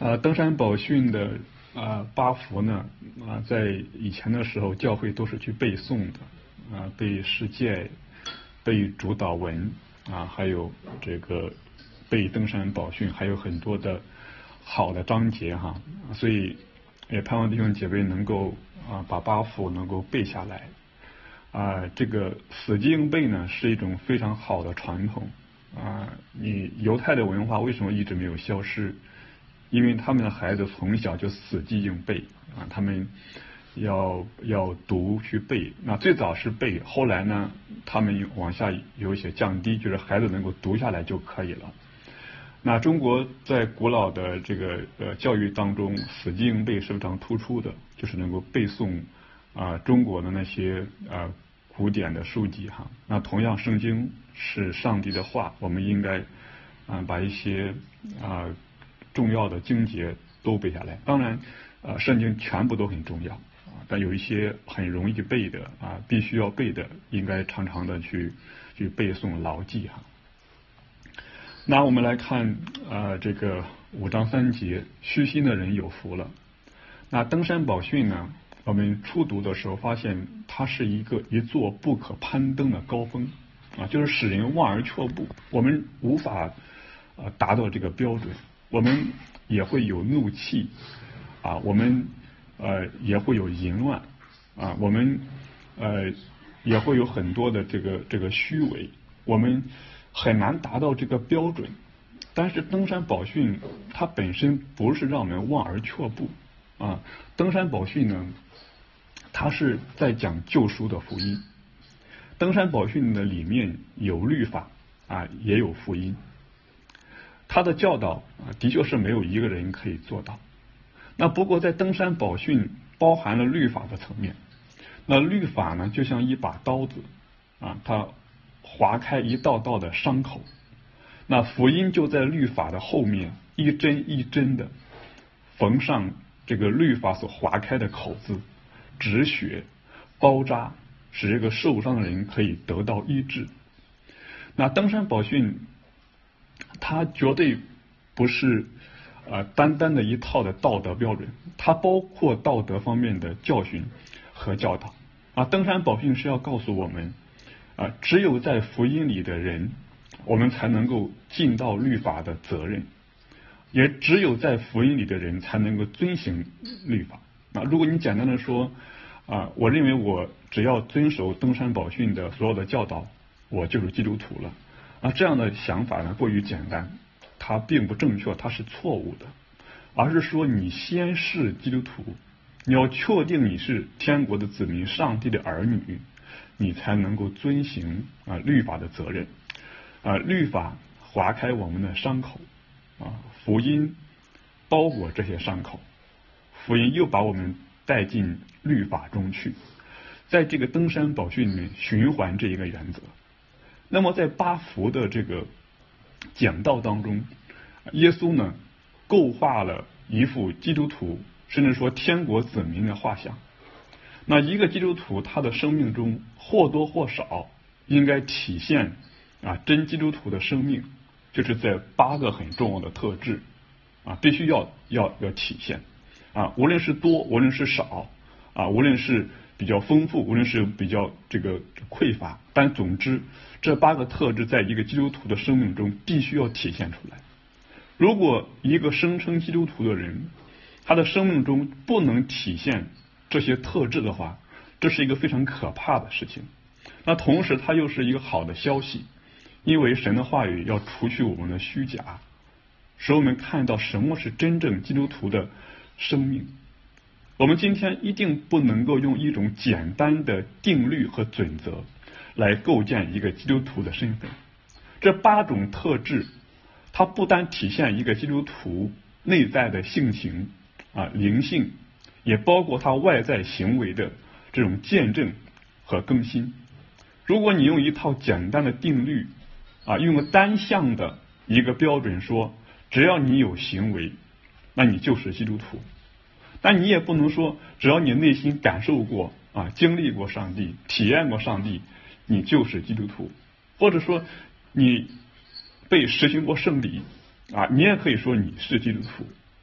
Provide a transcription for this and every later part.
登山宝训的八福呢，在以前的时候，教会都是去背诵的，背十诫，背主祷文，还有这个背登山宝训，还有很多的好的章节哈，所以也盼望弟兄姐妹能够把八福能够背下来。这个死记硬背呢是一种非常好的传统你犹太的文化为什么一直没有消失？因为他们的孩子从小就死记硬背他们要读去背。那最早是背，后来呢，他们往下有一些降低，就是孩子能够读下来就可以了。那中国在古老的这个教育当中，死记硬背是非常突出的，就是能够背诵中国的那些古典的书籍哈。那同样，圣经是上帝的话，我们应该把一些重要的经节都背下来。当然圣经全部都很重要但有一些很容易背的必须要背的，应该常常的去背诵牢记哈。那我们来看这个5章3节，虚心的人有福了。那登山宝训呢，我们初读的时候发现它是一座不可攀登的高峰就是使人望而却步。我们无法达到这个标准，我们也会有怒气我们也会有淫乱我们也会有很多的这个虚伪，我们很难达到这个标准。但是登山宝训它本身不是让我们望而却步登山宝训呢，它是在讲救赎的福音。登山宝训的里面有律法也有福音。他的教导的确是没有一个人可以做到。那不过在登山宝训包含了律法的层面。那律法呢，就像一把刀子它划开一道道的伤口。那福音就在律法的后面，一针一针的缝上这个律法所划开的口子，止血包扎，使这个受伤的人可以得到医治。那登山宝训它绝对不是单单的一套的道德标准，它包括道德方面的教训和教导登山宝训是要告诉我们只有在福音里的人，我们才能够尽到律法的责任，也只有在福音里的人才能够遵行律法如果你简单的说我认为我只要遵守登山宝训的所有的教导，我就是基督徒了这样的想法呢过于简单，它并不正确，它是错误的。而是说你先是基督徒，你要确定你是天国的子民，上帝的儿女，你才能够遵行律法的责任律法划开我们的伤口福音包裹这些伤口，福音又把我们带进律法中去，在这个登山宝训里面循环这一个原则。那么在八福的这个讲道当中，耶稣呢构画了一幅基督徒甚至说天国子民的画像。那一个基督徒他的生命中或多或少应该体现真基督徒的生命，就是在8个很重要的特质必须要体现无论是多无论是少无论是比较丰富无论是比较这个匮乏，但总之这8个特质在一个基督徒的生命中必须要体现出来。如果一个声称基督徒的人他的生命中不能体现这些特质的话，这是一个非常可怕的事情。那同时它又是一个好的消息，因为神的话语要除去我们的虚假，使我们看到什么是真正基督徒的生命。我们今天一定不能够用一种简单的定律和准则来构建一个基督徒的身份。这8种特质它不单体现一个基督徒内在的性情灵性，也包括他外在行为的这种见证和更新。如果你用一套简单的定律用个单向的一个标准说只要你有行为那你就是基督徒，但你也不能说只要你内心感受过经历过上帝体验过上帝你就是基督徒，或者说你被实行过圣礼你也可以说你是基督徒。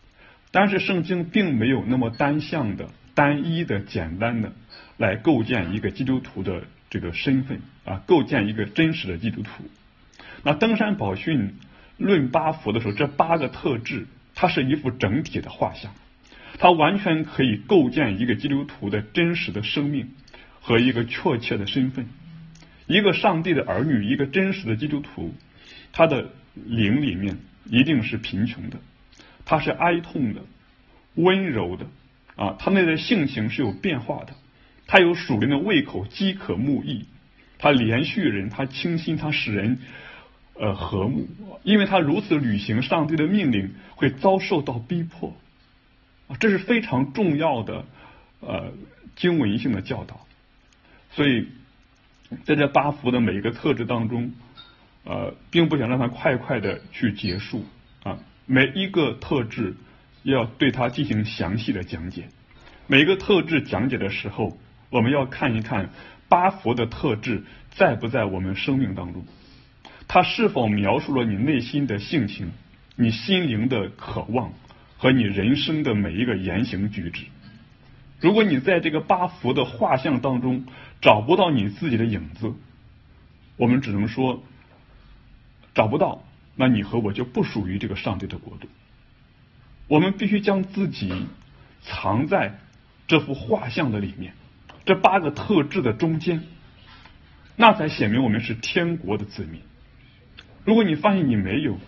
但是圣经并没有那么单向的、单一的、简单的来构建一个基督徒的这个身份啊，构建一个真实的基督徒。那登山宝训论八福的时候，这8个特质，它是一幅整体的画像，它完全可以构建一个基督徒的真实的生命和一个确切的身份。一个上帝的儿女，一个真实的基督徒，他的灵里面一定是贫穷的，他是哀痛的、温柔的啊，他内在性情是有变化的，他有属灵的胃口，饥渴慕义，他连续人，他清心，他使人和睦，因为他如此履行上帝的命令，会遭受到逼迫啊，这是非常重要的经文性的教导。所以在这8福的每一个特质当中，并不想让它快快的去结束啊，每一个特质要对它进行详细的讲解。每一个特质讲解的时候，我们要看一看8福的特质在不在我们生命当中，它是否描述了你内心的性情、你心灵的渴望和你人生的每一个言行举止。如果你在这个8福的画像当中找不到你自己的影子，我们只能说找不到，那你和我就不属于这个上帝的国度。我们必须将自己藏在这幅画像的里面，这8个特质的中间，那才显明我们是天国的子民。如果你发现你没有，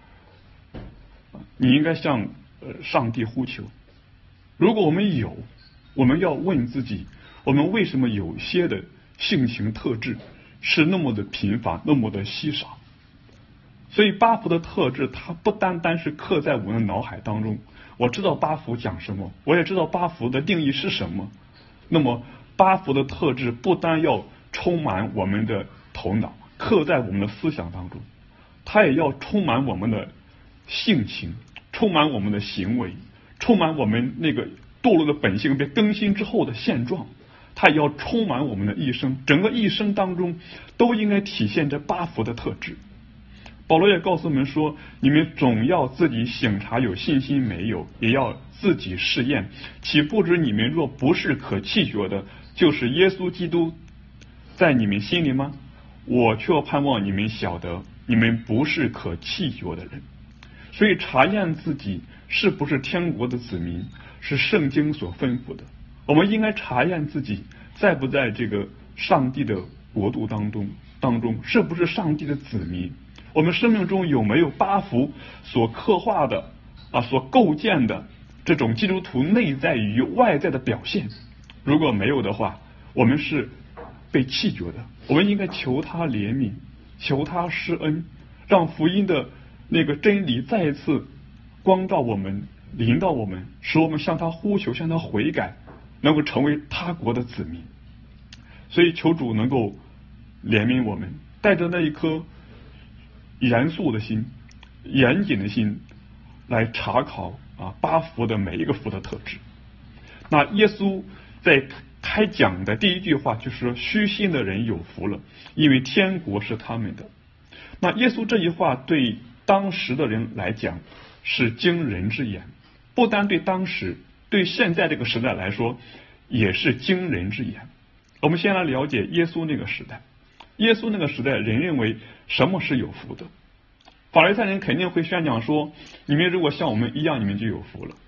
你应该向上帝呼求。如果我们有，我们要问自己，我们为什么有些的性情特质是那么的贫乏，那么的稀少？所以8福的特质，它不单单是刻在我们的脑海当中。我知道8福讲什么，我也知道8福的定义是什么。那么8福的特质不单要充满我们的头脑，刻在我们的思想当中，它也要充满我们的性情，充满我们的行为，充满我们那个堕落的本性被更新之后的现状，它也要充满我们的一生。整个一生当中都应该体现这8福的特质。保罗也告诉我们说，你们总要自己省察有信心没有，也要自己试验，岂不知你们若不是可弃绝的，就是耶稣基督在你们心里吗？我却盼望你们晓得，你们不是可弃绝的人。所以查验自己是不是天国的子民，是圣经所吩咐的。我们应该查验自己在不在这个上帝的国度当中，是不是上帝的子民。我们生命中有没有8福所刻画的所构建的这种基督徒内在与外在的表现？如果没有的话，我们是被弃绝的。我们应该求他怜悯，求他施恩，让福音的那个真理再一次光照我们，临到我们，使我们向他呼求，向他悔改，能够成为他国的子民。所以求主能够怜悯我们，带着那一颗严肃的心、严谨的心来查考8福的每一个福的特质。那耶稣在开讲的第一句话就是说，虚心的人有福了，因为天国是他们的。那耶稣这句话对当时的人来讲是惊人之言，不单对当时，对现在这个时代来说也是惊人之言。我们先来了解耶稣那个时代。耶稣那个时代，人认为什么是有福的？法利赛人肯定会宣讲说，你们如果像我们一样，你们就有福了。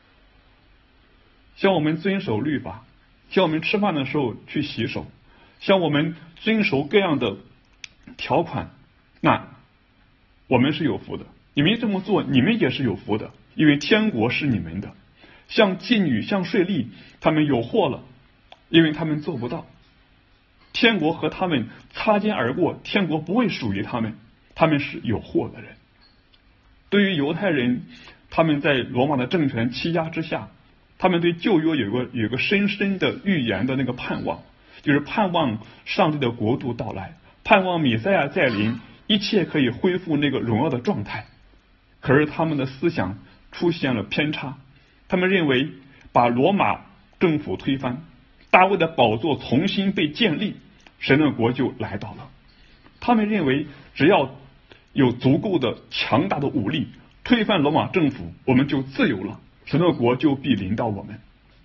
像我们遵守律法，像我们吃饭的时候去洗手，像我们遵守各样的条款，那我们是有福的。你们这么做，你们也是有福的，因为天国是你们的。像妓女，像税吏，他们有祸了，因为他们做不到。天国和他们擦肩而过，天国不会属于他们，他们是有祸的人。对于犹太人，他们在罗马的政权欺压之下，他们对旧约有个深深的预言的那个盼望，就是盼望上帝的国度到来，盼望弥赛亚再临，一切可以恢复那个荣耀的状态。可是他们的思想出现了偏差，他们认为把罗马政府推翻，大卫的宝座重新被建立，神的国就来到了。他们认为只要有足够的强大的武力推翻罗马政府，我们就自由了， 神的国就必临到我们。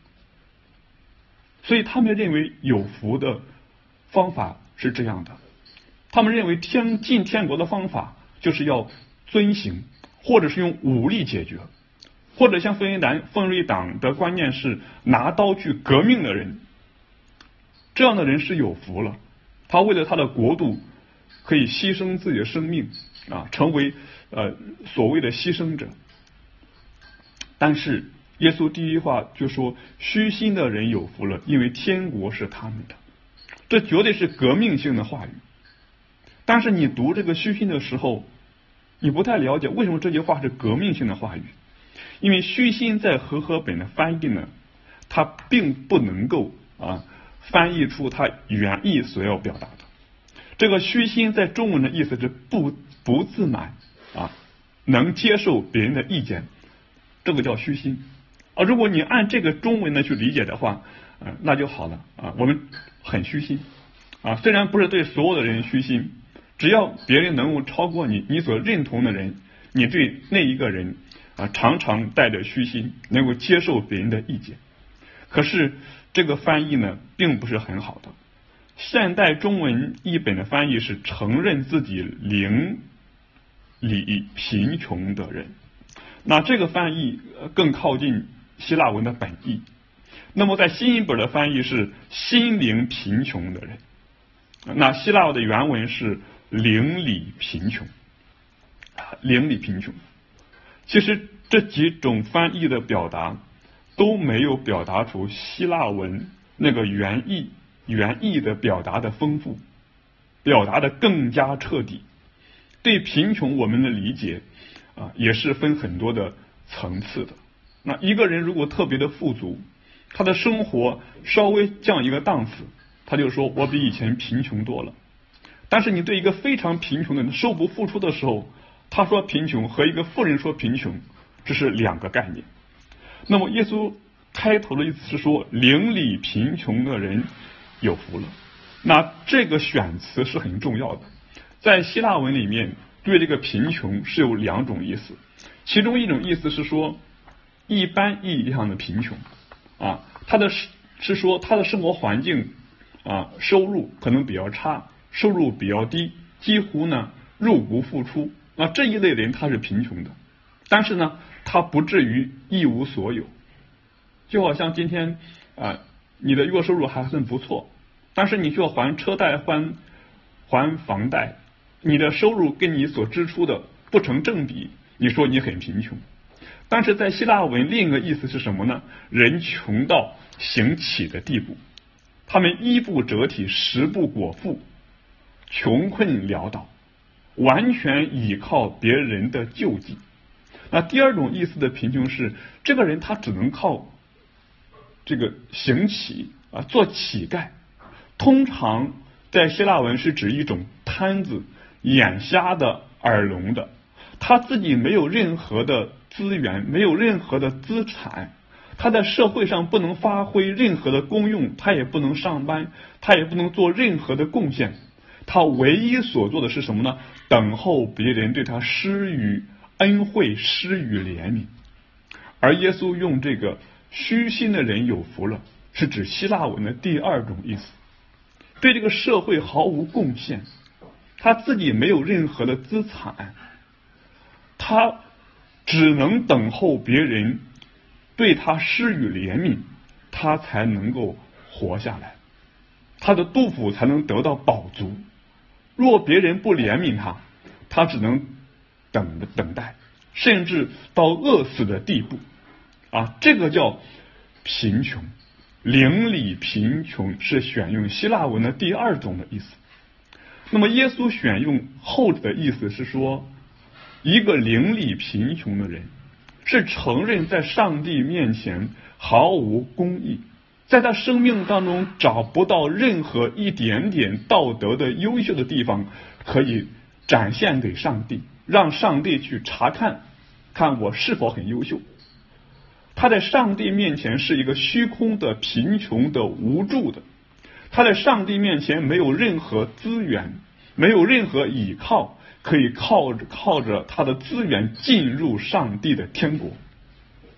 所以他们认为有福的方法是这样的，他们认为进天国的方法就是要遵行，或者是用武力解决，或者像奋锐党的观念是拿刀去革命的人，这样的人是有福了，他为了他的国度可以牺牲自己的生命成为所谓的牺牲者。但是耶稣第一话就说虚心的人有福了，因为天国是他们的，这绝对是革命性的话语。但是你读这个虚心的时候，你不太了解为什么这句话是革命性的话语。因为虚心在和合本的翻译呢，它并不能够翻译出它原意所要表达的。这个虚心在中文的意思是不自满能接受别人的意见，这个叫虚心。如果你按这个中文呢去理解的话，那就好了我们很虚心虽然不是对所有的人虚心，只要别人能够超过你所认同的人，你对那一个人常常带着虚心，能够接受别人的意见。可是这个翻译呢并不是很好的。现代中文译本的翻译是承认自己邻里贫穷的人，那这个翻译更靠近希腊文的本意。那么在新译本的翻译是心灵贫穷的人，那希腊的原文是邻里贫穷。邻里贫穷，其实这几种翻译的表达都没有表达出希腊文那个原意的表达的丰富，表达的更加彻底。对贫穷我们的理解也是分很多的层次的。那一个人如果特别的富足，他的生活稍微降一个档次，他就说我比以前贫穷多了。但是你对一个非常贫穷的人收不付出的时候，他说贫穷和一个富人说贫穷，这是两个概念。那么耶稣开头的意思是说邻里贫穷的人有福了，那这个选词是很重要的。在希腊文里面对这个贫穷是有两种意思，其中一种意思是说一般意义上的贫穷是说他的生活环境收入可能比较差，收入比较低，几乎呢入不敷出，这一类人他是贫穷的。但是呢他不至于一无所有，就好像今天你的月收入还算不错，但是你需要还车贷还房贷，你的收入跟你所支出的不成正比，你说你很贫穷。但是在希腊文另一个意思是什么呢？人穷到行乞的地步，他们衣不遮体，食不果腹，穷困潦倒，完全依靠别人的救济。那第二种意思的贫穷是这个人他只能靠这个行乞做乞丐，通常在希腊文是指一种瘫子、眼瞎的、耳聋的，他自己没有任何的资源，没有任何的资产，他在社会上不能发挥任何的功用，他也不能上班，他也不能做任何的贡献，他唯一所做的是什么呢？等候别人对他施予恩惠，施予怜悯。而耶稣用这个虚心的人有福了，是指希腊文的第二种意思，对这个社会毫无贡献，他自己没有任何的资产，他只能等候别人对他施予怜悯，他才能够活下来，他的肚腹才能得到饱足。若别人不怜悯他，他只能等待，甚至到饿死的地步这个叫贫穷。邻里贫穷是选用希腊文的第二种的意思。那么耶稣选用后者的意思是说，一个邻里贫穷的人是承认在上帝面前毫无公义，在他生命当中找不到任何一点点道德的优秀的地方可以展现给上帝，让上帝去查看我是否很优秀。他在上帝面前是一个虚空的、贫穷的、无助的，他在上帝面前没有任何资源，没有任何依靠，可以靠着他的资源进入上帝的天国。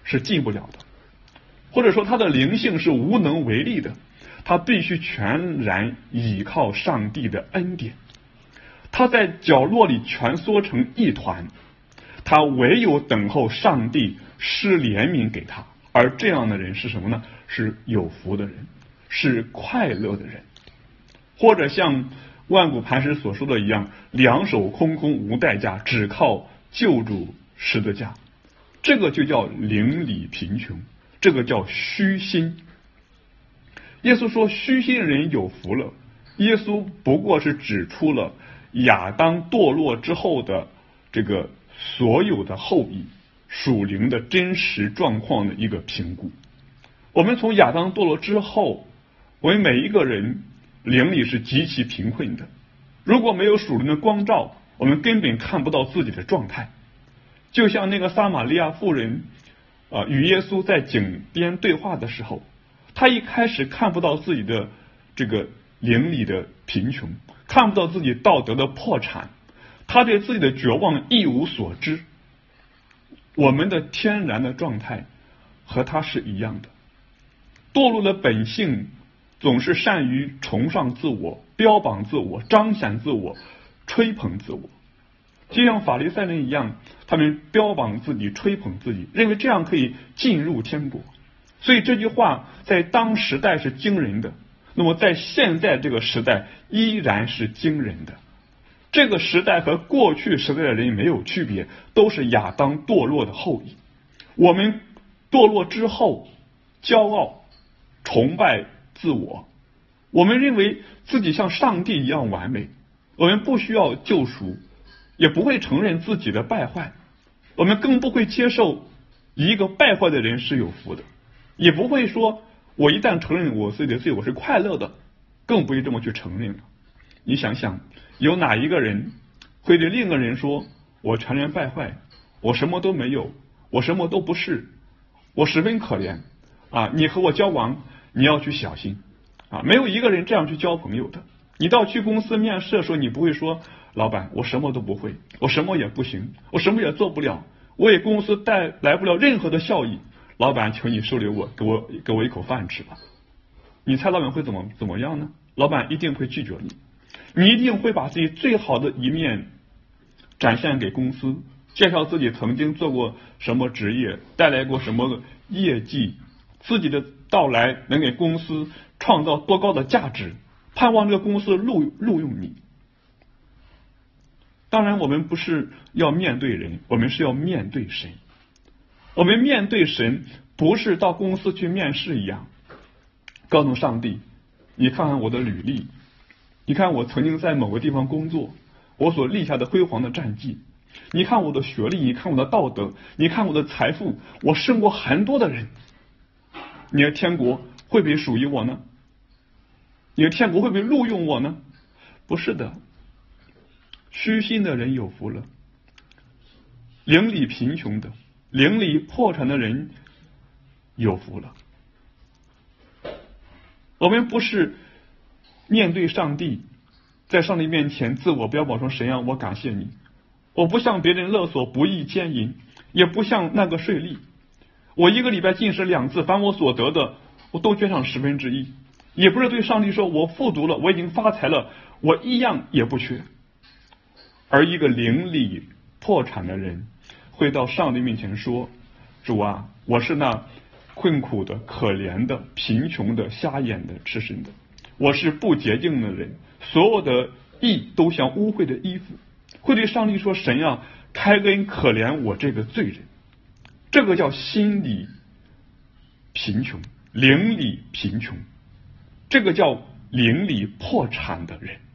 是进不了的，或者说他的灵性是无能为力的，他必须全然倚靠上帝的恩典。他在角落里蜷缩成一团，他唯有等候上帝施怜悯给他，而这样的人是什么呢？是有福的人，是快乐的人。或者像万古磐石所说的一样，两手空空无代价，只靠救主十字架，这个就叫灵里贫穷，这个叫虚心。耶稣说虚心人有福了，耶稣不过是指出了亚当堕落之后的这个所有的后裔属灵的真实状况的一个评估。我们从亚当堕落之后，我们每一个人灵里是极其贫困的，如果没有属灵的光照，我们根本看不到自己的状态。就像那个撒玛利亚妇人与耶稣在井边对话的时候，他一开始看不到自己的这个灵里的贫穷，看不到自己道德的破产，他对自己的绝望一无所知。我们的天然的状态和他是一样的，堕落的本性总是善于崇尚自我，标榜自我，彰显自我，吹捧自我，就像法利赛人一样，他们标榜自己，吹捧自己，认为这样可以进入天国。所以这句话在当时代是惊人的，那么在现在这个时代依然是惊人的。这个时代和过去时代的人没有区别，都是亚当堕落的后裔。我们堕落之后，骄傲、崇拜自我，我们认为自己像上帝一样完美，我们不需要救赎，也不会承认自己的败坏，我们更不会接受一个败坏的人是有福的，也不会说我一旦承认我自己的罪我是快乐的，更不会这么去承认了。你想想，有哪一个人会对另一个人说我全然败坏，我什么都没有，我什么都不是，我十分可怜你和我交往你要去小心没有一个人这样去交朋友的。你到去公司面试的时候，你不会说老板我什么都不会，我什么也不行，我什么也做不了，我给公司带来不了任何的效益，老板请你收留我，给我一口饭吃吧。你猜老板会怎么样呢？老板一定会拒绝你，你一定会把自己最好的一面展现给公司，介绍自己曾经做过什么职业，带来过什么业绩，自己的到来能给公司创造多高的价值，盼望这个公司录用你。当然我们不是要面对人，我们是要面对神。我们面对神不是到公司去面试一样，告诉上帝你看看我的履历，你看我曾经在某个地方工作，我所立下的辉煌的战绩，你看我的学历，你看我的道德，你看我的财富，我胜过很多的人，你的天国会不会属于我呢？你的天国会不会录用我呢？不是的。虚心的人有福了，灵里贫穷的，灵里破产的人有福了。我们不是面对上帝，在上帝面前自我标榜说神啊我感谢你，我不向别人勒索不义奸淫，也不向那个税吏，我一个礼拜禁食2次，凡我所得的我都捐上1/10，也不是对上帝说我富足了，我已经发财了，我一样也不缺。而一个灵里破产的人会到上帝面前说，主啊，我是那困苦的、可怜的、贫穷的、瞎眼的、赤身的，我是不洁净的人，所有的义都像污秽的衣服。会对上帝说，神啊，开恩可怜我这个罪人。这个叫心里贫穷，灵里贫穷，这个叫灵里破产的人。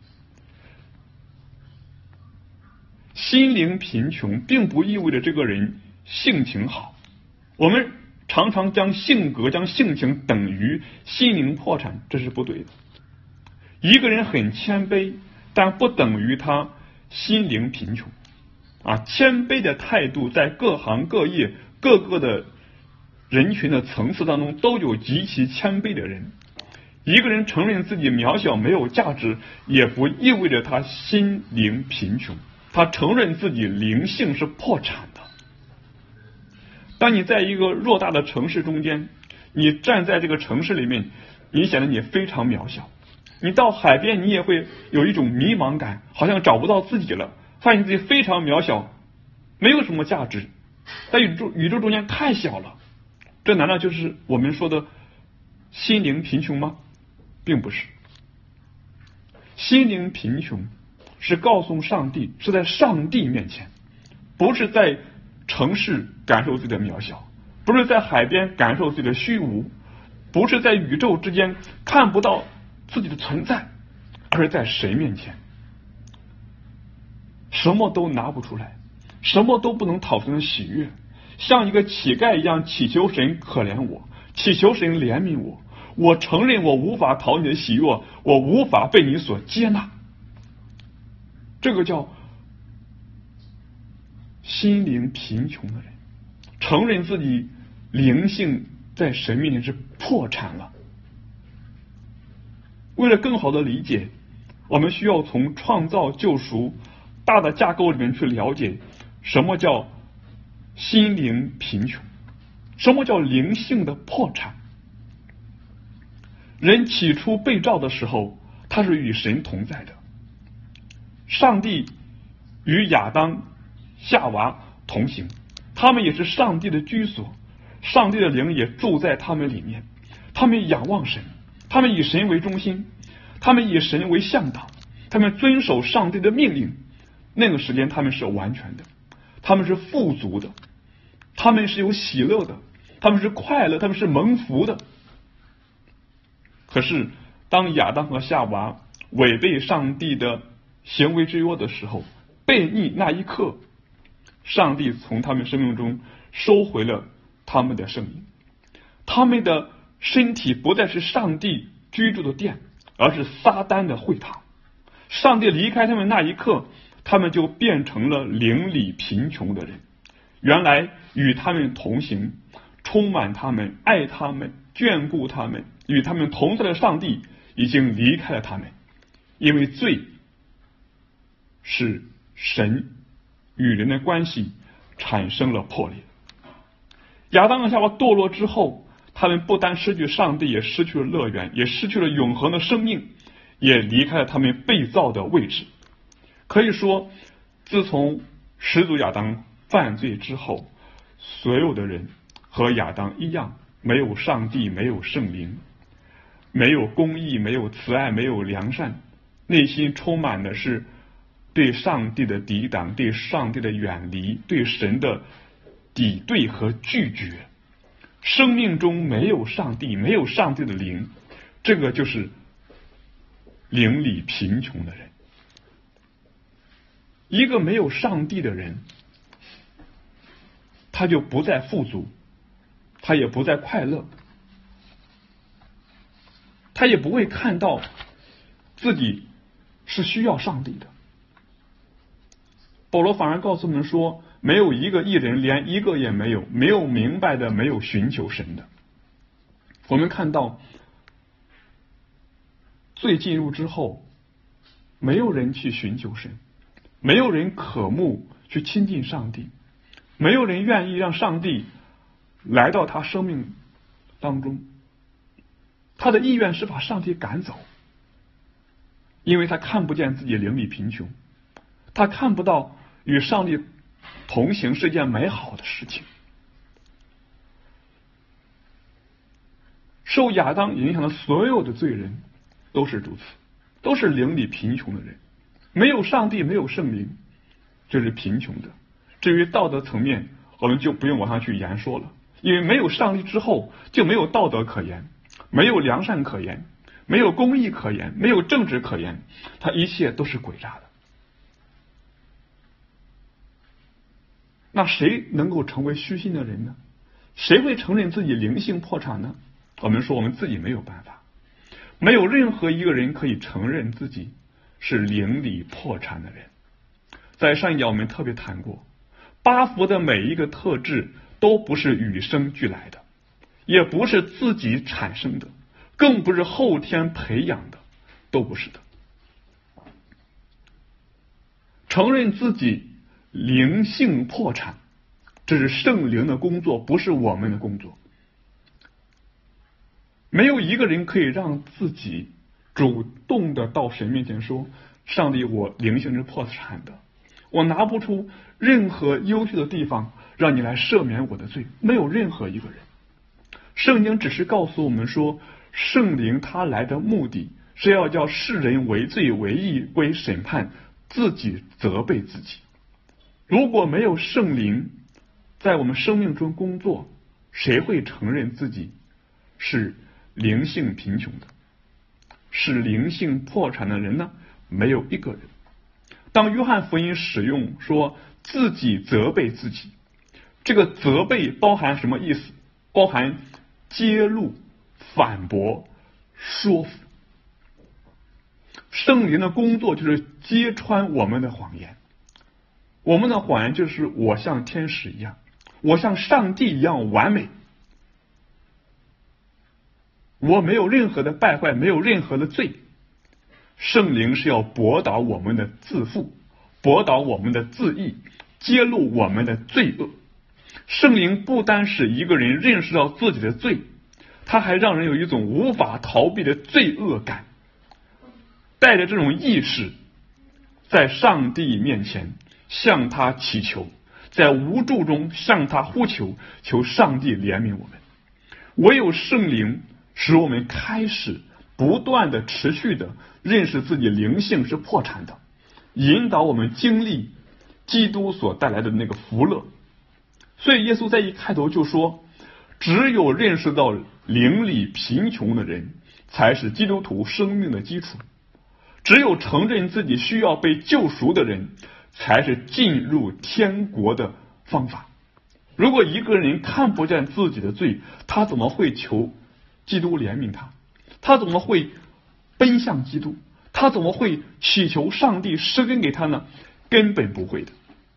心灵贫穷并不意味着这个人性情好，我们常常将性格、将性情等于心灵破产，这是不对的。一个人很谦卑，但不等于他心灵贫穷谦卑的态度在各行各业、各个的人群的层次当中都有极其谦卑的人。一个人承认自己渺小没有价值，也不意味着他心灵贫穷，他承认自己灵性是破产的。 当你在一个偌大的城市中间，你站在这个城市里面，你显得你非常渺小。你到海边，你也会有一种迷茫感，好像找不到自己了，发现自己非常渺小，没有什么价值，在宇宙中间太小了。这难道就是我们说的心灵贫穷吗？并不是。心灵贫穷是告诉上帝，是在上帝面前，不是在城市感受自己的渺小，不是在海边感受自己的虚无，不是在宇宙之间看不到自己的存在，而是在神面前什么都拿不出来，什么都不能讨神的喜悦，像一个乞丐一样祈求神可怜我，祈求神怜悯我。我承认我无法讨你的喜悦，我无法被你所接纳。这个叫心灵贫穷的人，承认自己灵性在神面前是破产了。为了更好的理解，我们需要从创造救赎大的架构里面去了解什么叫心灵贫穷，什么叫灵性的破产。人起初被造的时候，他是与神同在的。上帝与亚当、夏娃同行，他们也是上帝的居所，上帝的灵也住在他们里面。他们仰望神，他们以神为中心，他们以神为向导，他们遵守上帝的命令。那个时间他们是完全的，他们是富足的，他们是有喜乐的，他们是快乐，他们是蒙福的。可是当亚当和夏娃违背上帝的行为之约的时候，悖逆那一刻，上帝从他们生命中收回了他们的生命，他们的身体不再是上帝居住的殿，而是撒旦的会堂。上帝离开他们那一刻，他们就变成了灵里贫穷的人。原来与他们同行，充满他们，爱他们，眷顾他们，与他们同在的上帝已经离开了他们，因为罪使神与人的关系产生了破裂。亚当和夏娃堕落之后，他们不单失去上帝，也失去了乐园，也失去了永恒的生命，也离开了他们被造的位置。可以说，自从始祖亚当犯罪之后，所有的人和亚当一样，没有上帝，没有圣灵，没有公义，没有慈爱，没有良善，内心充满的是对上帝的抵挡，对上帝的远离，对神的抵对和拒绝。生命中没有上帝，没有上帝的灵，这个就是灵里贫穷的人。一个没有上帝的人，他就不再富足，他也不再快乐，他也不会看到自己是需要上帝的。保罗反而告诉我们说，没有一个义人，连一个也没有，没有明白的，没有寻求神的。我们看到罪进入之后，没有人去寻求神，没有人渴慕去亲近上帝，没有人愿意让上帝来到他生命当中。他的意愿是把上帝赶走，因为他看不见自己灵里贫穷，他看不到与上帝同行是件美好的事情。受亚当影响的所有的罪人都是如此，都是灵里贫穷的人，没有上帝，没有圣灵，这是贫穷的。至于道德层面，我们就不用往上去言说了，因为没有上帝之后，就没有道德可言，没有良善可言，没有公义可言，没有正直可言，它一切都是诡诈的。那谁能够成为虚心的人呢？谁会承认自己灵性破产呢？我们说我们自己没有办法，没有任何一个人可以承认自己是灵里破产的人。在上一讲我们特别谈过，八福的每一个特质都不是与生俱来的，也不是自己产生的，更不是后天培养的，都不是的。承认自己灵性破产， 这是圣灵的工作，不是我们的工作。没有一个人可以让自己主动的到神面前说，上帝，我灵性是破产的，我拿不出任何优秀的地方让你来赦免我的罪，没有任何一个人。圣经只是告诉我们说，圣灵他来的目的是要叫世人为罪为义为审判，自己责备自己。如果没有圣灵在我们生命中工作，谁会承认自己是灵性贫穷的，是灵性破产的人呢？没有一个人。当约翰福音使用说自己责备自己，这个责备包含什么意思？包含揭露、反驳、说服。圣灵的工作就是揭穿我们的谎言。我们的谎言就是我像天使一样，我像上帝一样完美，我没有任何的败坏，没有任何的罪。圣灵是要驳倒我们的自负，驳倒我们的自义，揭露我们的罪恶。圣灵不单使一个人认识到自己的罪，他还让人有一种无法逃避的罪恶感，带着这种意识在上帝面前向他祈求，在无助中向他呼求，求上帝怜悯我们。唯有圣灵使我们开始不断的持续的认识自己灵性是破产的，引导我们经历基督所带来的那个福乐。所以耶稣在一开头就说，只有认识到灵里贫穷的人才是基督徒生命的基础，只有承认自己需要被救赎的人才是进入天国的方法。如果一个人看不见自己的罪，他怎么会求基督怜悯他？他怎么会奔向基督？他怎么会祈求上帝施恩给他呢？根本不会的。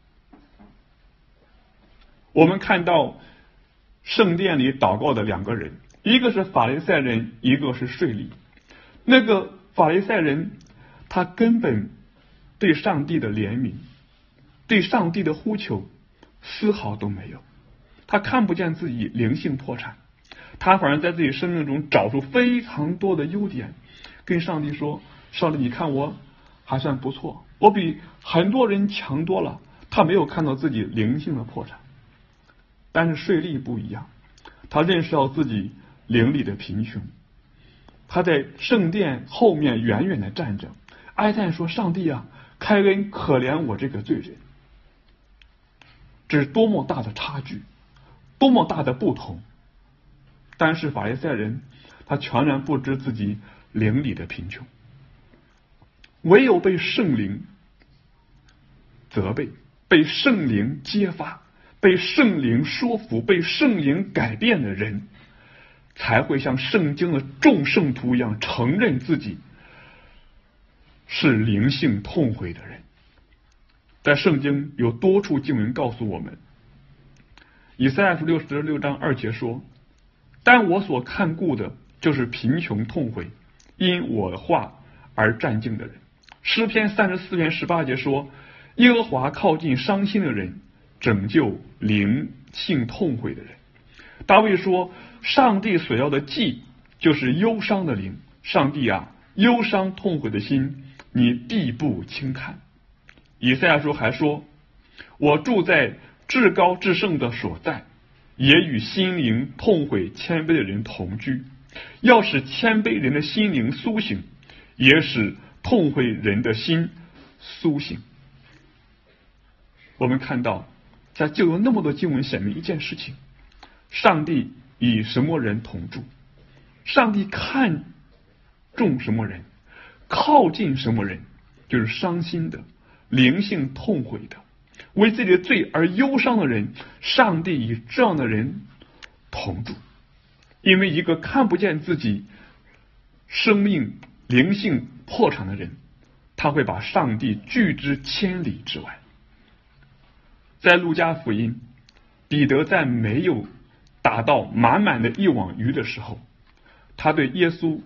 我们看到圣殿里祷告的两个人，一个是法利赛人，一个是税吏。那个法利赛人他根本对上帝的怜悯，对上帝的呼求丝毫都没有。他看不见自己灵性破产，他反而在自己生命中找出非常多的优点，跟上帝说，上帝你看我还算不错，我比很多人强多了。他没有看到自己灵性的破产。但是税吏不一样，他认识到自己灵里的贫穷，他在圣殿后面远远的站着，哀叹说，上帝啊，开恩可怜我这个罪人。这是多么大的差距，多么大的不同。但是法利赛人他全然不知自己灵里的贫穷，唯有被圣灵责备，被圣灵揭发，被圣灵说服，被圣灵改变的人，才会像圣经的众圣徒一样承认自己是灵性痛悔的人。在圣经有多处经文告诉我们，以赛亚书66章2节说，但我所看顾的就是贫穷痛悔因我的话而战兢的人。诗篇34篇18节说，耶和华靠近伤心的人，拯救灵性痛悔的人。大卫说，上帝所要的祭就是忧伤的灵，上帝啊，忧伤痛悔的心你必不轻看。以赛亚书还说，我住在至高至圣的所在，也与心灵痛悔谦卑的人同居，要使谦卑人的心灵苏醒，也使痛悔人的心苏醒。我们看到在旧约那么多经文显明一件事情，上帝与什么人同住，上帝看重什么人，靠近什么人，就是伤心的，灵性痛悔的，为自己的罪而忧伤的人，上帝与这样的人同住。因为一个看不见自己生命灵性破产的人，他会把上帝拒之千里之外。在路加福音，彼得在没有打到满满的一网鱼的时候，他对耶稣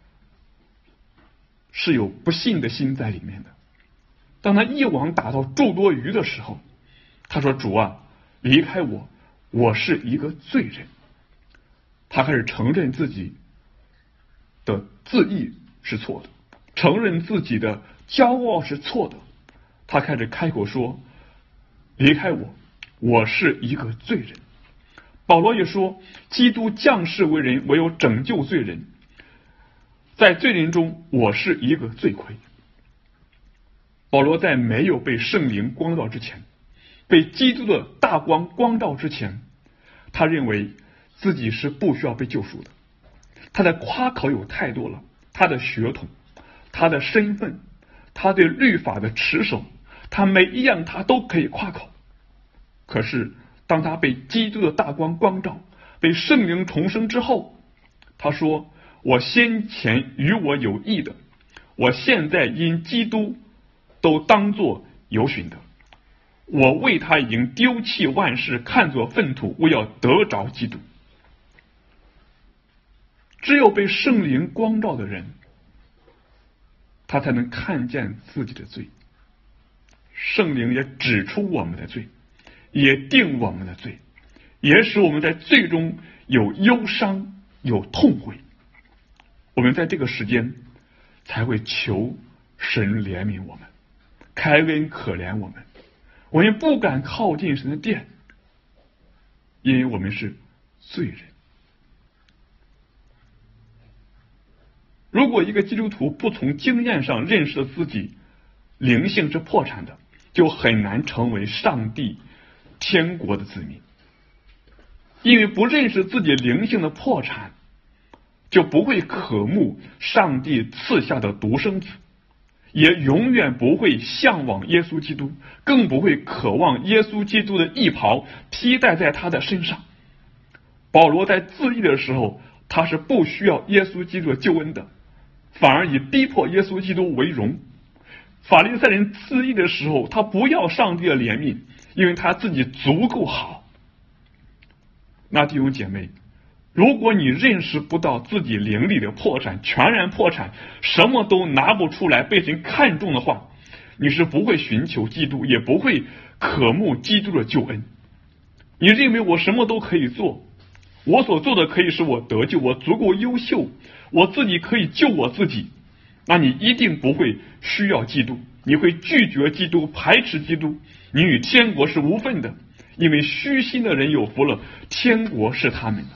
是有不信的心在里面的。当他一网打到诸多鱼的时候，他说，主啊， 离开我，我是一个罪人。他开始承认自己的自义是错的，承认自己的骄傲是错的。他开始开口说，离开我，我是一个罪人。保罗也说，基督降世为人，唯有拯救罪人，在罪人中我是一个罪魁。保罗在没有被圣灵光照之前，被基督的大光光照之前，他认为自己是不需要被救赎的。他的夸口有太多了，他的血统，他的身份，他对律法的持守，他每一样他都可以夸口。可是当他被基督的大光光照，被圣灵重生之后，他说，我先前与我有益的，我现在因基督都当作有损的。我为他已经丢弃万事，看作粪土，为要得着基督。只有被圣灵光照的人，他才能看见自己的罪。圣灵也指出我们的罪，也定我们的罪，也使我们在罪中有忧伤，有痛悔。我们在这个时间才会求神怜悯我们，开恩可怜我们。我们不敢靠近神的殿，因为我们是罪人。如果一个基督徒不从经验上认识自己灵性是破产的，就很难成为上帝天国的子民。因为不认识自己灵性的破产，就不会渴慕上帝赐下的独生子，也永远不会向往耶稣基督，更不会渴望耶稣基督的义袍披戴在他的身上。保罗在自义的时候，他是不需要耶稣基督的救恩的，反而以逼迫耶稣基督为荣。法利赛人自义的时候，他不要上帝的怜悯，因为他自己足够好。那弟兄姐妹，如果你认识不到自己灵里的破产，全然破产，什么都拿不出来被神看重的话，你是不会寻求基督，也不会渴慕基督的救恩。你认为我什么都可以做，我所做的可以使我得救，我足够优秀，我自己可以救我自己，那你一定不会需要基督，你会拒绝基督，排斥基督，你与天国是无分的。因为虚心的人有福了，天国是他们的。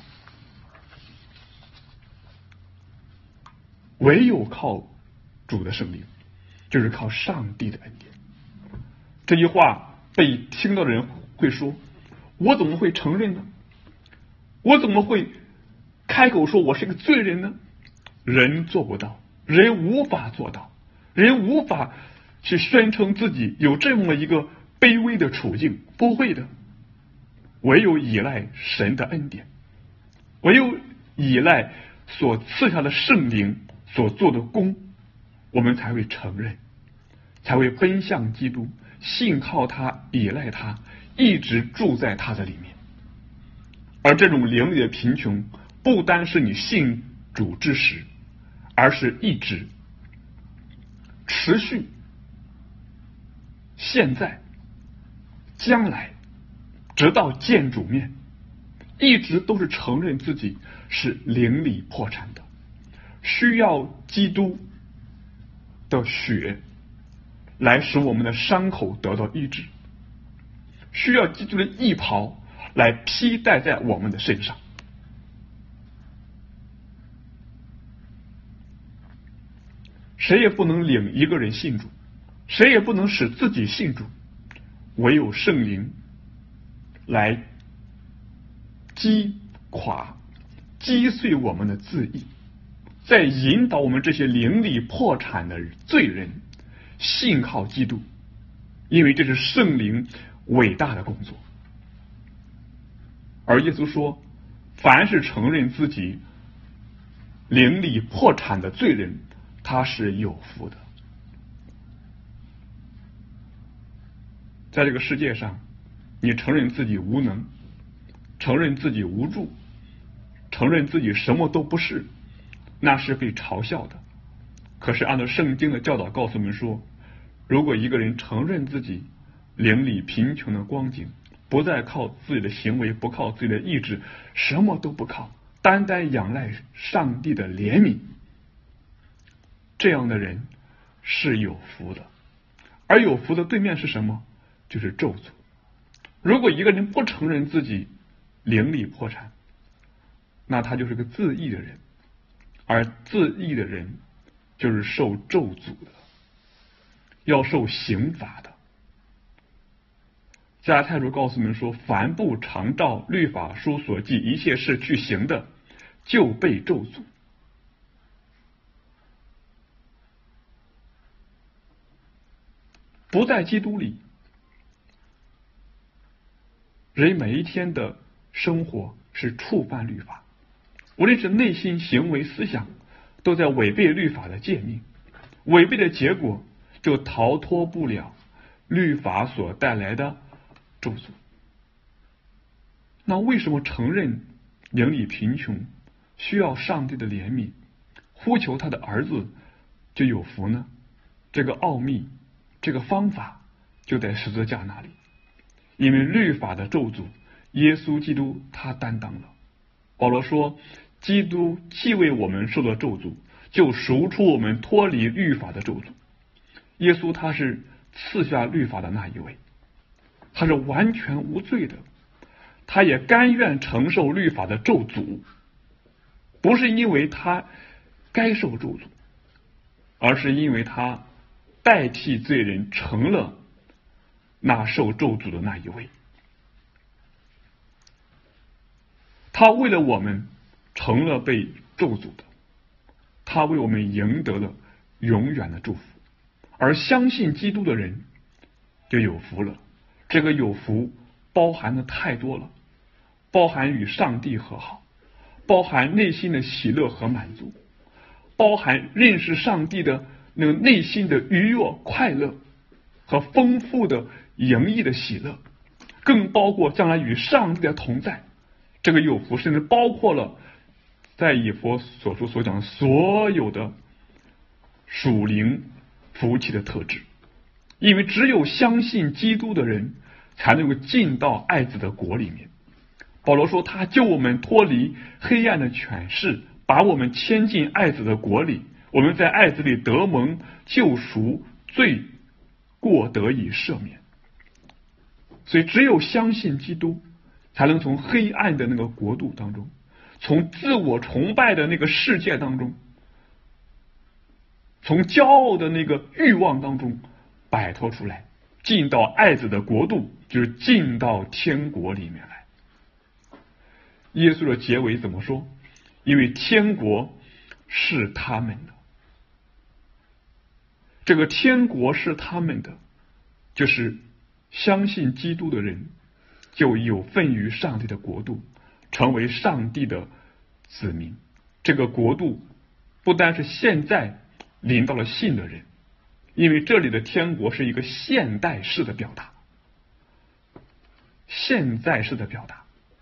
唯有靠主的圣灵，就是靠上帝的恩典。这句话被听到的人会说，我怎么会承认呢？我怎么会开口说我是个罪人呢？人做不到，人无法做到，人无法去宣称自己有这么一个卑微的处境，不会的。唯有依赖神的恩典，唯有依赖所赐下的圣灵所做的功，我们才会承认，才会奔向基督，信靠他，依赖他，一直住在他的里面。而这种灵里的贫穷，不单是你信主之时，而是一直持续，现在将来，直到见主面，一直都是承认自己是灵里破产的，需要基督的血来使我们的伤口得到医治，需要基督的义袍来披戴在我们的身上。谁也不能领一个人信主，谁也不能使自己信主，唯有圣灵来击垮、击碎我们的自义，再引导我们这些灵里破产的罪人信靠基督，因为这是圣灵伟大的工作。而耶稣说，凡是承认自己灵里破产的罪人，他是有福的。在这个世界上，你承认自己无能，承认自己无助，承认自己什么都不是，那是被嘲笑的。可是按照圣经的教导告诉我们说，如果一个人承认自己灵里贫穷的光景， 不再靠自己的行为，不靠自己的意志，什么都不靠，单单仰赖上帝的怜悯，这样的人是有福的。而有福的对面是什么？就是咒诅。如果一个人不承认自己灵里破产，那他就是个自义的人，而自义的人就是受咒诅的，要受刑罚的。加拉太书告诉我们说，凡不常照律法书所记一切事去行的，就被咒诅。不在基督里，人每一天的生活是触犯律法，无论是内心、行为、思想，都在违背律法的诫命，违背的结果就逃脱不了律法所带来的咒诅。那为什么承认灵里贫穷，需要上帝的怜悯，呼求他的儿子就有福呢？这个奥秘，这个方法就在十字架那里。因为律法的咒诅，耶稣基督他担当了。保罗说，基督既为我们受了咒诅，就赎出我们脱离律法的咒诅。耶稣他是赐下律法的那一位，他是完全无罪的，他也甘愿承受律法的咒诅，不是因为他该受咒诅，而是因为他代替罪人成了那受咒诅的那一位。他为了我们成了被咒诅的，他为我们赢得了永远的祝福。而相信基督的人就有福了。这个有福包含的太多了，包含与上帝和好，包含内心的喜乐和满足，包含认识上帝的那个内心的愉悦、快乐和丰富的盈溢的喜乐，更包括将来与上帝的同在。这个有福甚至包括了在以弗所书所讲的所有的属灵福气的特质。因为只有相信基督的人才能够进到爱子的国里面。保罗说，他救我们脱离黑暗的权势，把我们牵进爱子的国里，我们在爱子里得蒙救赎，罪过得以赦免。所以只有相信基督，才能从黑暗的那个国度当中，从自我崇拜的那个世界当中，从骄傲的那个欲望当中摆脱出来，进到爱子的国度，就是进到天国里面来。耶稣的结尾怎么说？因为天国是他们的。这个天国是他们的，就是相信基督的人就有份于上帝的国度，成为上帝的子民。这个国度不单是现在临到了信的人，因为这里的天国是一个现代式的表达，现在式的表达。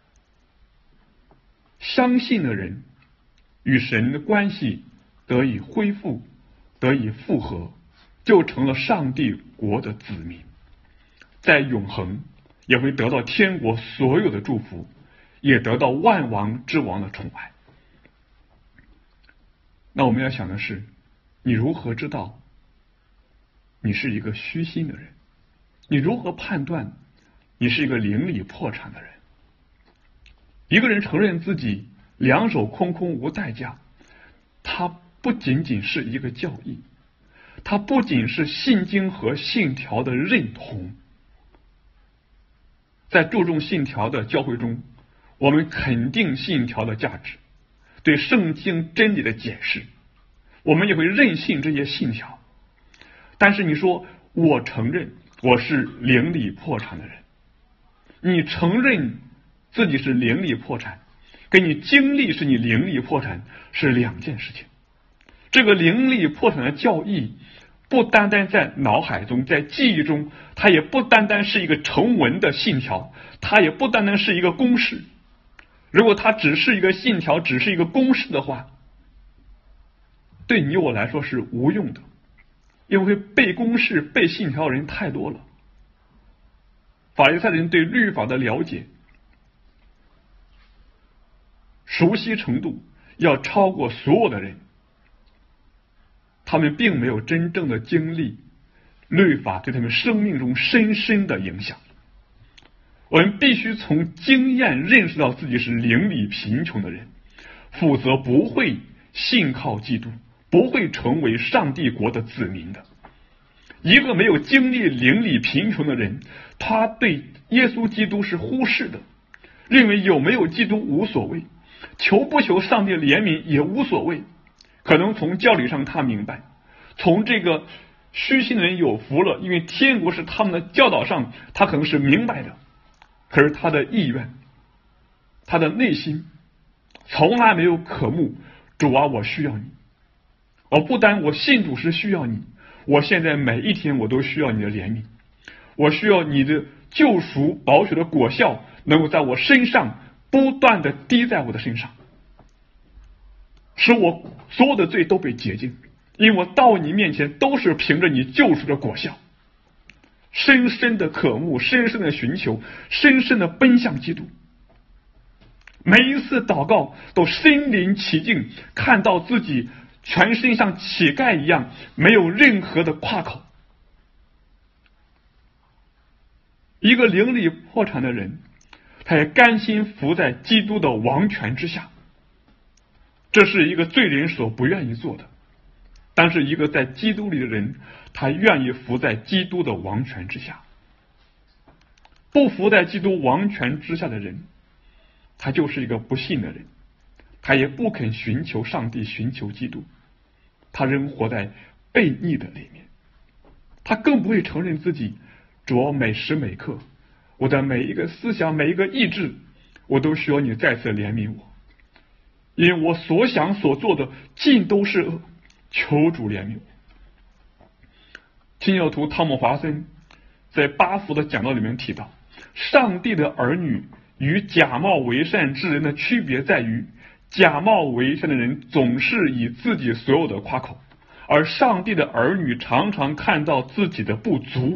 相信的人与神的关系得以恢复，得以复合，就成了上帝国的子民，在永恒也会得到天国所有的祝福，也得到万王之王的宠爱。那我们要想的是，你如何知道你是一个虚心的人？你如何判断你是一个灵里破产的人？一个人承认自己两手空空无代价，他不仅仅是一个教义，他不仅是信经和信条的认同。在注重信条的教会中，我们肯定信条的价值，对圣经真理的解释，我们也会认信这些信条。但是你说，我承认我是灵里破产的人，你承认自己是灵里破产，跟你经历是你灵里破产是两件事情。这个灵里破产的教义不单单在脑海中，在记忆中，它也不单单是一个成文的信条，它也不单单是一个公式。如果它只是一个信条，只是一个公式的话，对你我来说是无用的，因为背公式背信条的人太多了。 法利赛人对律法的了解、熟悉程度要超过所有的人，他们并没有真正的经历律法对他们生命中深深的影响。我们必须从经验认识到自己是灵里贫穷的人，否则不会信靠基督，不会成为上帝国的子民的。一个没有经历灵里贫穷的人，他对耶稣基督是忽视的，认为有没有基督无所谓，求不求上帝怜悯也无所谓。可能从教理上他明白，从这个虚心的人有福了，因为天国是他们的教导上他可能是明白的，可是他的意愿，他的内心从来没有渴慕主啊，我需要你。不单我信主时需要你，我现在每一天我都需要你的怜悯，我需要你的救赎宝血的果效能够在我身上不断的滴在我的身上，使我所有的罪都被洁净，因为我到你面前都是凭着你救赎的果效。深深的渴慕，深深的寻求，深深的奔向基督。每一次祷告都身临其境，看到自己全身像乞丐一样，没有任何的夸口。一个灵里破产的人，他也甘心服在基督的王权之下，这是一个罪人所不愿意做的。但是一个在基督里的人，他愿意服在基督的王权之下。不服在基督王权之下的人，他就是一个不信的人，他也不肯寻求上帝，寻求基督，他仍活在悖逆的里面。他更不会承认自己，主要每时每刻，我的每一个思想，每一个意志，我都需要你再次怜悯我，因为我所想所做的尽都是恶，求主怜悯我。清教徒汤姆华森在八福的讲道里面提到，上帝的儿女与假冒为善之人的区别在于，假冒为善的人总是以自己所有的夸口，而上帝的儿女常常看到自己的不足。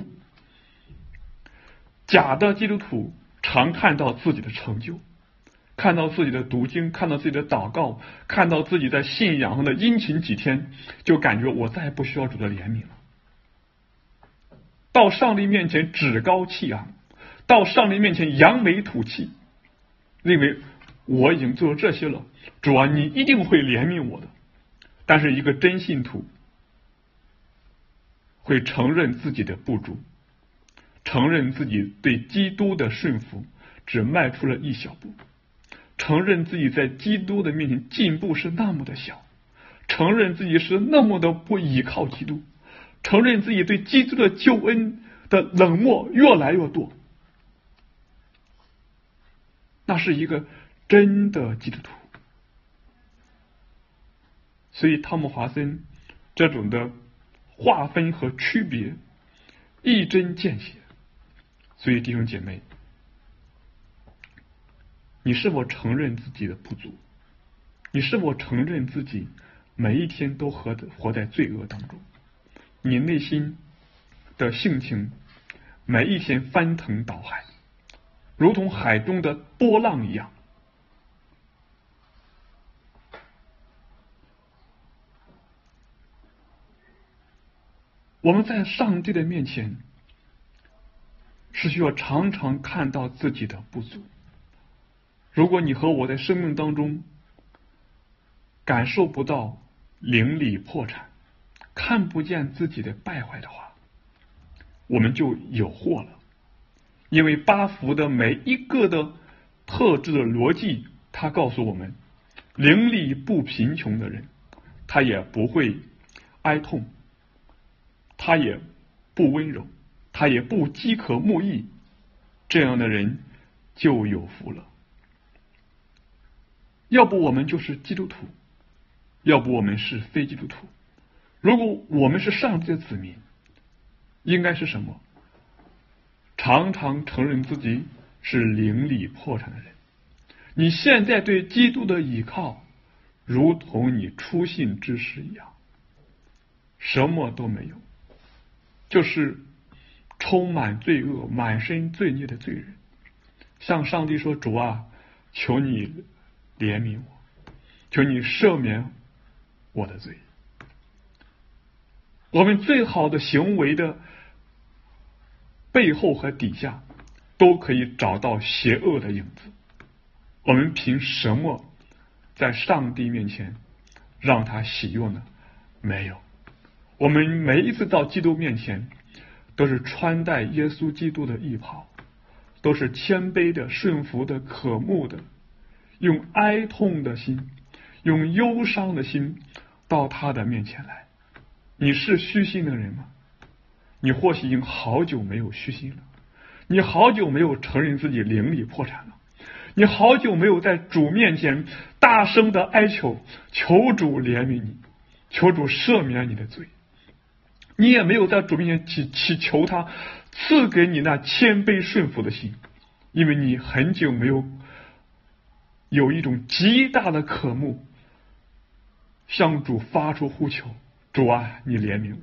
假的基督徒常看到自己的成就，看到自己的读经，看到自己的祷告，看到自己在信仰上的殷勤几天，就感觉我再也不需要主的怜悯了。到上帝面前趾高气昂，到上帝面前扬眉吐气，认为我已经做了这些了，主啊，你一定会怜悯我的。但是一个真信徒会承认自己的不足，承认自己对基督的顺服只迈出了一小步，承认自己在基督的面前进步是那么的小，承认自己是那么的不依靠基督，承认自己对基督的救恩的冷漠越来越多。那是一个真的基督徒。所以汤姆华森这种的划分和区别一针见血。所以弟兄姐妹，你是否承认自己的不足？你是否承认自己每一天都活在罪恶当中？你内心的性情每一天翻腾倒海，如同海中的波浪一样。我们在上帝的面前是需要常常看到自己的不足。如果你和我在生命当中感受不到灵里破产，看不见自己的败坏的话，我们就有祸了。因为八福的每一个的特质的逻辑，它告诉我们，灵里不贫穷的人，他也不会哀痛，他也不温柔，他也不饥渴慕义，这样的人就有福了。要不我们就是基督徒，要不我们是非基督徒。如果我们是上帝的子民，应该是什么？常常承认自己是灵里破产的人。你现在对基督的倚靠，如同你初信之时一样，什么都没有，就是充满罪恶、满身罪孽的罪人，向上帝说：主啊，求你怜悯我，求你赦免我的罪。我们最好的行为的背后和底下都可以找到邪恶的影子。我们凭什么在上帝面前让他喜悦呢？没有。我们每一次到基督面前，都是穿戴耶稣基督的义袍，都是谦卑的、顺服的、渴慕的，用哀痛的心，用忧伤的心到他的面前来。你是虚心的人吗？你或许已经好久没有虚心了，你好久没有承认自己灵里破产了，你好久没有在主面前大声的哀求，求主怜悯你，求主赦免你的罪。你也没有在主面前祈求他赐给你那谦卑顺服的心，因为你很久没有一种极大的渴慕，向主发出呼求：主啊，你怜悯我。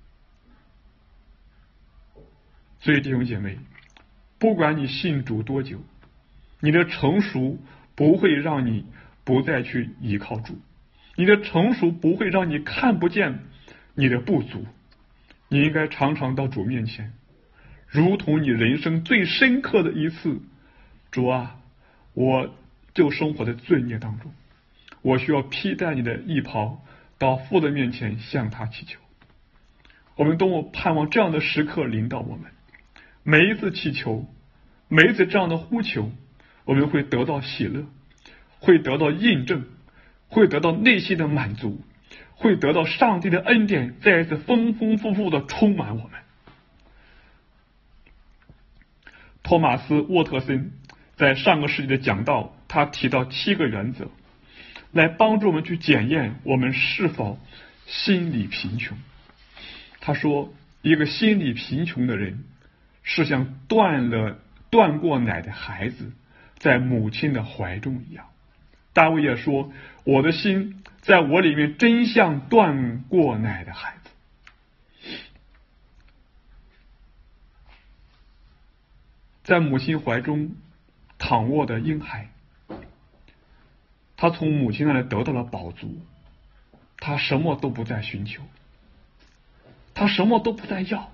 所以弟兄姐妹，不管你信主多久，你的成熟不会让你不再去依靠主，你的成熟不会让你看不见你的不足。你应该常常到主面前，如同你人生最深刻的一次：主啊，我就生活在罪孽当中，我需要披戴你的义袍，到父的面前向他祈求。我们多么盼望这样的时刻临到我们，每一次祈求，每一次这样的呼求，我们会得到喜乐，会得到印证，会得到内心的满足，会得到上帝的恩典再一次丰丰富富的充满我们。托马斯·沃特森在上个世纪的讲道，他提到7个原则，来帮助我们去检验我们是否心理贫穷。他说，一个心理贫穷的人是像断过奶的孩子在母亲的怀中一样。大卫也说，我的心在我里面真像断过奶的孩子。在母亲怀中躺卧的婴孩，他从母亲那里得到了饱足，他什么都不再寻求，他什么都不再要，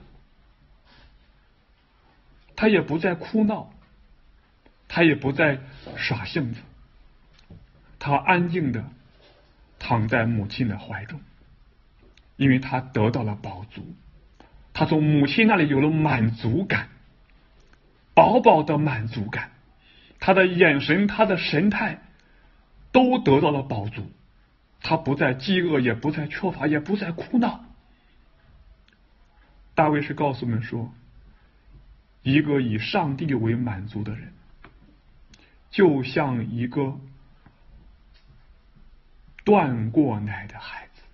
他也不再哭闹，他也不再耍性子，他安静的躺在母亲的怀中，因为他得到了饱足，他从母亲那里有了满足感，饱饱的满足感，他的眼神，他的神态都得到了饱足，他不再饥饿，也不再缺乏，也不再哭闹。大卫是告诉我们说，一个以上帝为满足的人，就像一个断过奶的孩子，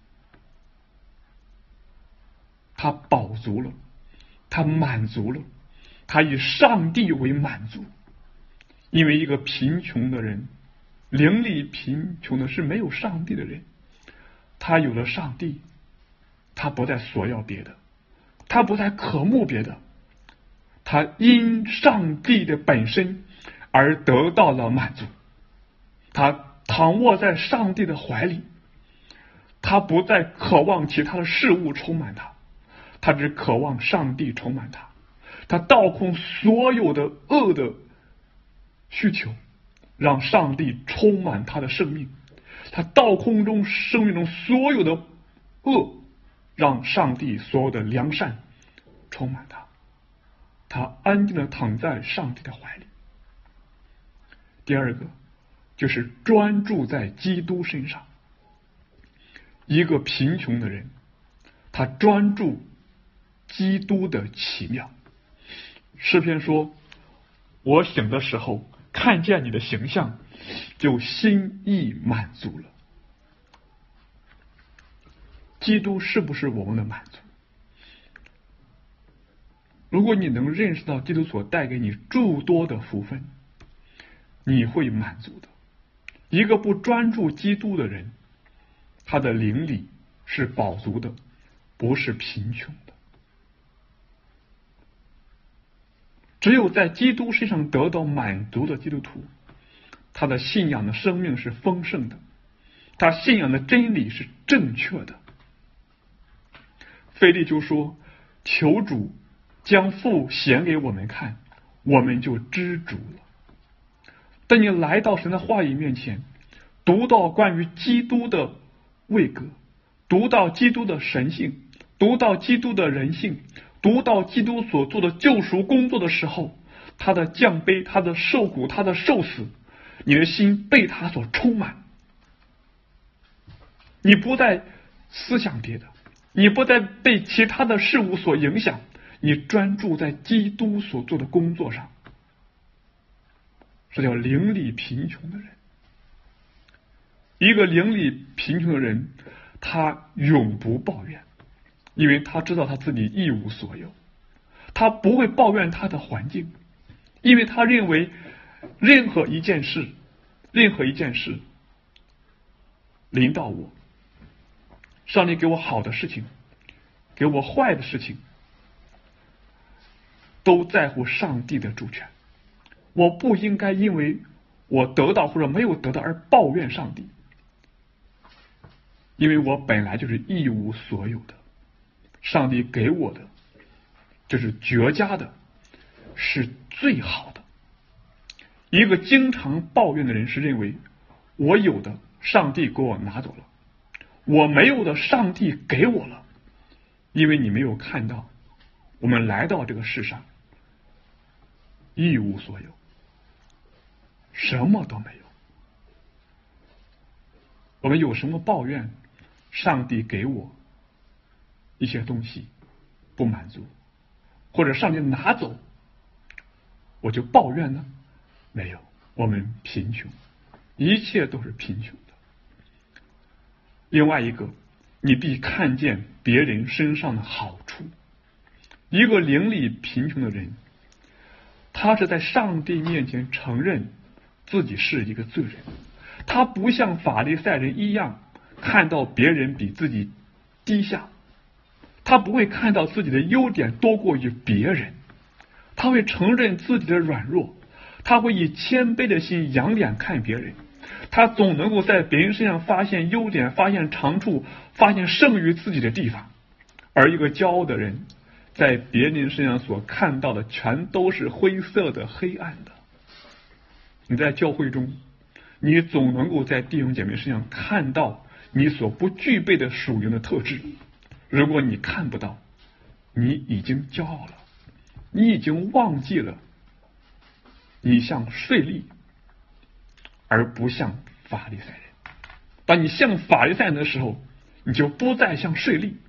他饱足了，他满足了，他以上帝为满足。因为一个贫穷的人，灵里贫穷的是没有上帝的人，他有了上帝，他不再索要别的，他不再渴慕别的，他因上帝的本身而得到了满足。他躺卧在上帝的怀里，他不再渴望其他的事物充满他，他只渴望上帝充满他。他倒空所有的恶的需求，让上帝充满他的生命。他倒空中生命中所有的恶，让上帝所有的良善充满他。他安静的躺在上帝的怀里。第二个就是专注在基督身上。一个贫穷的人，他专注基督的奇妙。诗篇说，我醒的时候看见你的形象，就心意满足了。基督是不是我们的满足？如果你能认识到基督所带给你诸多的福分，你会满足的。一个不专注基督的人，他的灵里是饱足的，不是贫穷的。 只有在基督身上得到满足的基督徒，他的信仰的生命是丰盛的，他信仰的真理是正确的。腓力就说，求主将父显给我们看，我们就知足了。当你来到神的话语面前，读到关于基督的位格，读到基督的神性，读到基督的人性，读到基督所做的救赎工作的时候，他的降卑，他的受苦，他的受死，你的心被他所充满，你不再思想别的，你不再被其他的事物所影响，你专注在基督所做的工作上。这叫灵里贫穷的人。一个灵里贫穷的人，他永不抱怨，因为他知道他自己一无所有。他不会抱怨他的环境，因为他认为任何一件事临到我，上帝给我好的事情，给我坏的事情，都在乎上帝的主权。我不应该因为我得到或者没有得到而抱怨上帝，因为我本来就是一无所有的，上帝给我的这是绝佳的，是最好的。一个经常抱怨的人是认为我有的上帝给我拿走了，我没有的上帝给我了。因为你没有看到我们来到这个世上一无所有，什么都没有。我们有什么抱怨上帝给我一些东西不满足，或者上帝拿走我就抱怨呢？没有，我们贫穷，一切都是贫穷的。另外一个，你必看见别人身上的好处。一个灵里贫穷的人，他是在上帝面前承认自己是一个罪人，他不像法利赛人一样看到别人比自己低下，他不会看到自己的优点多过于别人，他会承认自己的软弱，他会以谦卑的心仰脸看别人，他总能够在别人身上发现优点，发现长处，发现胜于自己的地方。而一个骄傲的人，在别人身上所看到的全都是灰色的、黑暗的。你在教会中，你总能够在弟兄姐妹身上看到你所不具备的属灵的特质。如果你看不到，你已经骄傲了，你已经忘记了你像税吏而不像法利赛人。当你像法利赛人的时候，你就不再像税吏。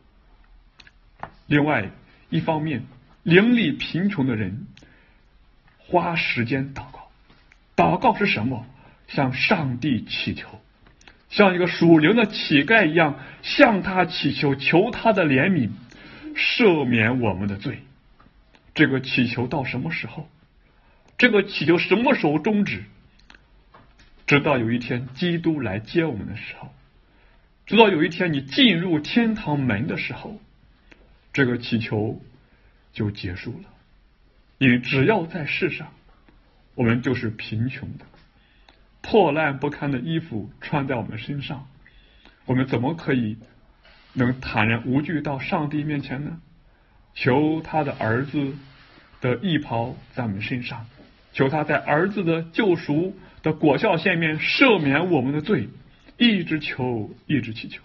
另外一方面，灵里贫穷的人花时间祷告。祷告是什么？向上帝祈求，像一个属灵的乞丐一样向他祈求，求他的怜悯，赦免我们的罪。这个祈求到什么时候？这个祈求什么时候终止？直到有一天基督来接我们的时候，直到有一天你进入天堂门的时候，这个祈求就结束了。因为只要在世上，我们就是贫穷的，破烂不堪的衣服穿在我们身上，我们怎么可以能坦然无惧到上帝面前呢？求他的儿子的义袍在我们身上，求他在儿子的救赎的果效下面赦免我们的罪，一直求，一直祈求。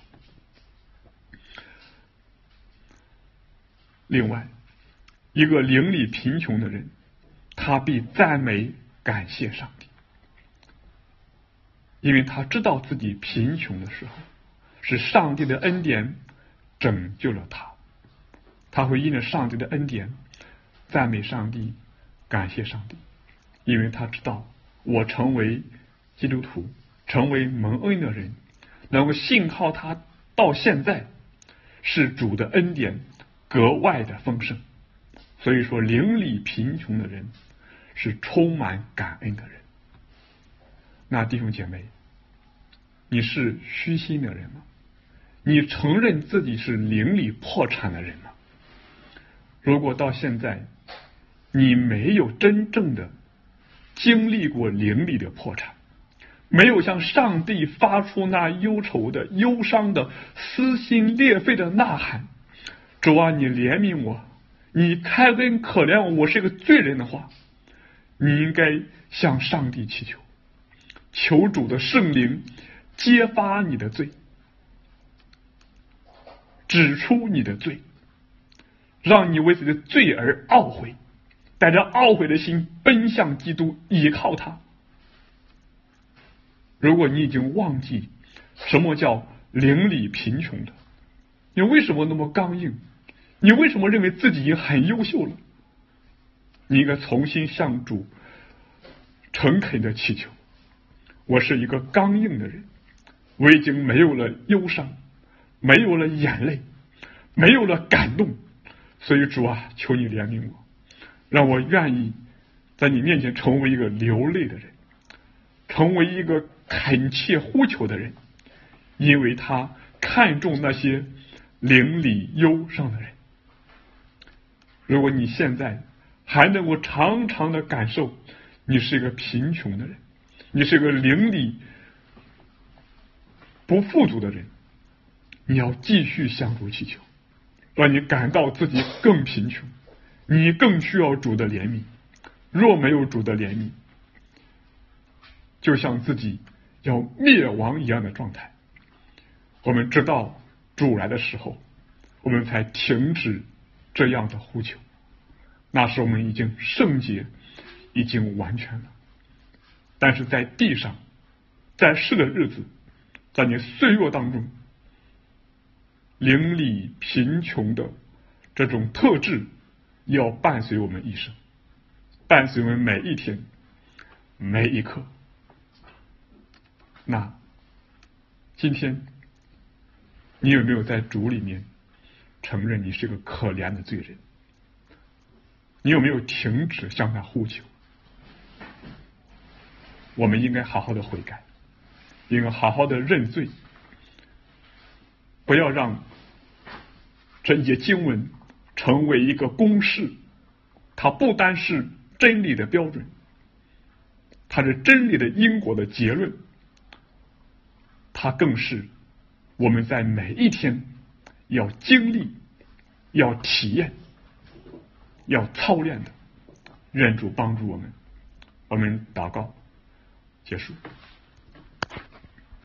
另外，一个灵里贫穷的人，他必赞美感谢上帝，因为他知道自己贫穷的时候是上帝的恩典拯救了他，他会因着上帝的恩典赞美上帝，感谢上帝，因为他知道我成为基督徒，成为蒙恩的人，能够信靠他到现在，是主的恩典格外的丰盛。所以说，灵里贫穷的人是充满感恩的人。那弟兄姐妹，你是虚心的人吗？你承认自己是灵里破产的人吗？如果到现在你没有真正的经历过灵里的破产，没有向上帝发出那忧愁的、忧伤的、撕心裂肺的呐喊，主啊，你怜悯我，你开恩可怜我，我是一个罪人的话，你应该向上帝祈求，求主的圣灵揭发你的罪，指出你的罪，让你为自己的罪而懊悔，带着懊悔的心奔向基督，倚靠他。如果你已经忘记什么叫灵里贫穷的，你为什么那么刚硬？你为什么认为自己已经很优秀了？你应该重新向主诚恳的祈求，我是一个刚硬的人，我已经没有了忧伤，没有了眼泪，没有了感动，所以主啊，求你怜悯我，让我愿意在你面前成为一个流泪的人，成为一个恳切呼求的人，因为他看重那些灵里忧伤的人。如果你现在还能够常常的感受你是一个贫穷的人，你是一个灵里不富足的人，你要继续向主祈求，让你感到自己更贫穷，你更需要主的怜悯。若没有主的怜悯，就像自己要灭亡一样的状态。我们知道主来的时候，我们才停止这样的呼求，那时我们已经圣洁，已经完全了。但是在地上，在世的日子，在你岁月当中，灵里贫穷的这种特质要伴随我们一生，伴随我们每一天每一刻。那今天你有没有在主里面承认你是个可怜的罪人？你有没有停止向他呼求？我们应该好好的悔改，应该好好的认罪，不要让这一节经文成为一个公式，它不单是真理的标准，它是真理的因果的结论，它更是我们在每一天要经历、要体验、要操练的。愿主帮助我们。我们祷告结束。